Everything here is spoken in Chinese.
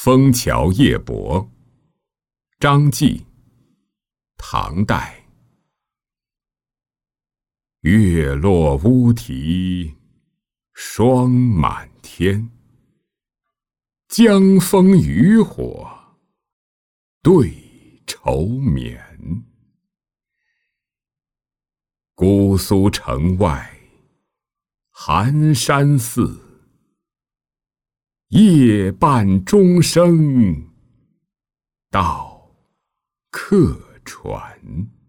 枫桥夜泊，张继，唐代。月落乌啼霜满天，江枫渔火对愁眠。姑苏城外寒山寺，夜半钟声到客船。